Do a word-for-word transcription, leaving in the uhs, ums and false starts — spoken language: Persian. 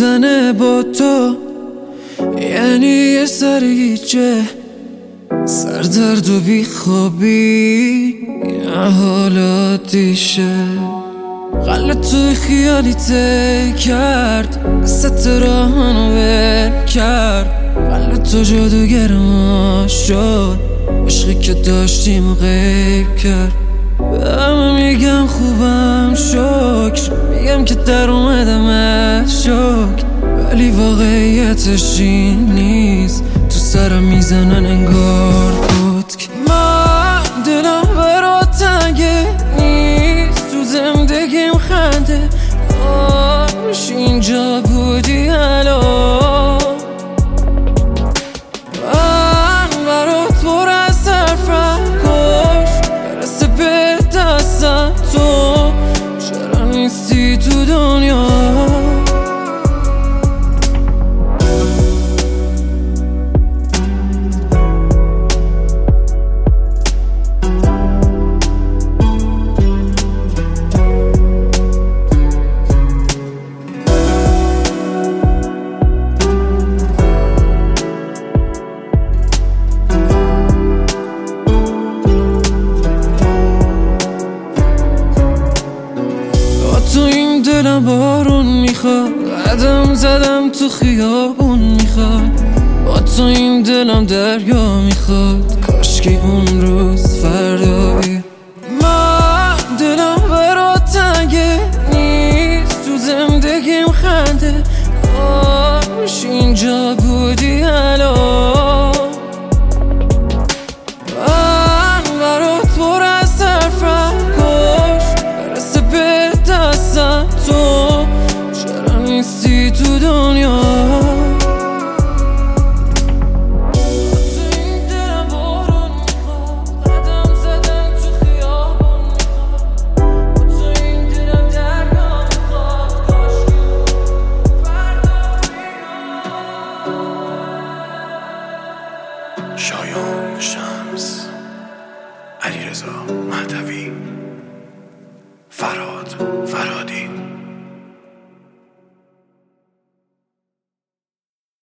بودن با تو یعنی یه سرگیجه، سردرد و بیخوابی یه حالات دیشه. قلب توی خیالی ته کرد، ست راه منو ول کرد. قلب تو جادوگر ما شد، عشقی که داشتیم و غیب کرد. به همه میگم خوبم شکر، میگم که در اومدم از شک، ولی واقعیتش این نیست. تو سرم میزنن انگار پتک. من دلم برات تنگه نیست، تو زندگیم خنده کاش اینجا بودی الان. من برات پر از حرفم، کاش برسه به دستم. تو چرا نیستی تو دنیا؟ تو این دلم بارون میخواد، قدم زدم تو خیابون میخواد. با تو این دلم دریا میخواد، کاشکی اون روز فردا بیاد. من دلم برات تنگه نیست، تو زندگیم خنده کاش اینجا بودی الان. من برات پر از حرفم، کاش برسه به دستم. تو چرا نیستی تو دنیا؟ شایان شمس، علیرضا مهدوی، فرهاد فرهادی.